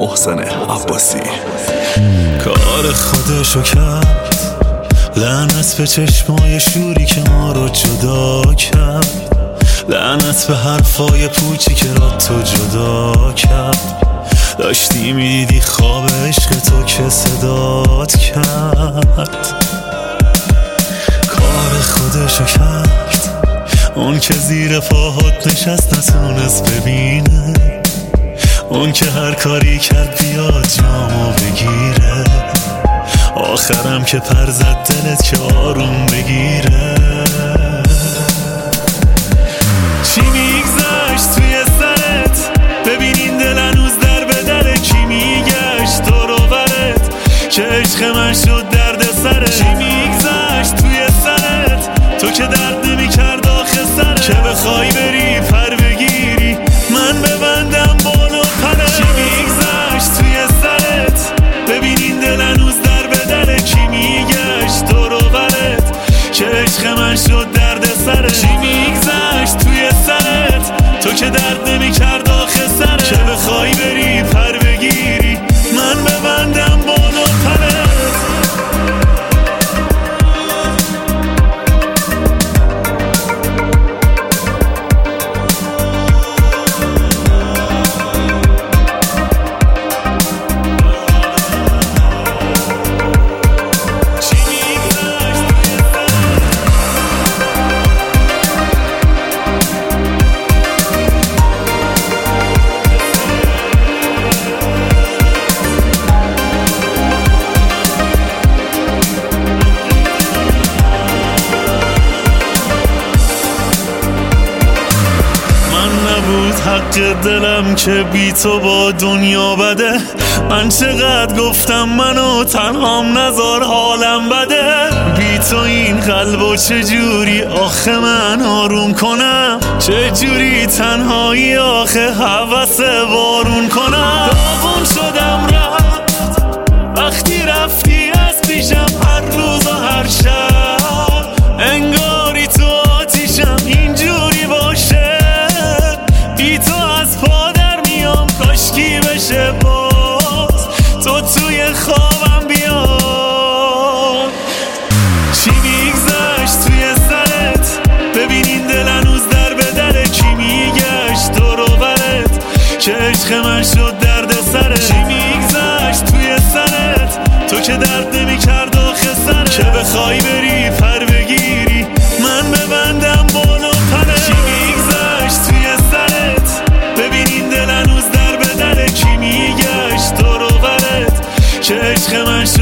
محسن عباسی. کار خودشو کرد، لعنت به چشمای شوری که ما رو جدا کرد، لعنت به حرفای پوچی که را تو جدا کرد. داشتی میدیدی خواب عشق تو که صدات کرد. کار خودشو کرد، اون که زیر پاهات نشست نتونست ببینه، اون که هر کاری کرد بیاد جامو بگیره، آخرم که پر زد دلت که آروم بگیره. چی میگذشت توی سرت؟ ببین این دل هنوز در به در کی میگشت دور و برت که عشق من شد درد سرت. چی میگذشت توی سرت؟ تو که درد نمیکرد آخه سرت، که بخوای بری پر بگیری من ببندم بالو پرت. چی میگذشت توی سرت؟ ببین این دل هنوز در به در کی میگشت دور و برت که عشق من شد درد سرت. چی میگذشت توی سرت؟ تو که درد نمیکرد آخه سرت، که بخوای بری پر بگیری من ببندم بالو پرت. حق دلم که بی تو با دنیا بده، من چقدر گفتم منو تنهام نذار حالم بده. بی تو این قلبو چجوری آخه من آروم کنم، چجوری تنهایی آخه هوس بارون کنم. داغون شدم رفت وقتی رفتی از پیشم، هر روز و هر شب انگاری تو آتیشم اینجوری باشه. بی تو از پا در میام کاشکی بشه باز تو توی خوابم بیاد. چی میگذشت توی سرت؟ ببین این دل هنوز در به در کی میگشت دور و برت که عشق من شد درد سرت. چی میگذشت توی سرت؟ تو که درد نمیکرد آخه سرت، که بخوای بری پر بگیری من ببندم بالو پرت. چی میگذشت توی سرت؟ ببین این دل هنوز در به در کی میگشت دور و برت که عشق من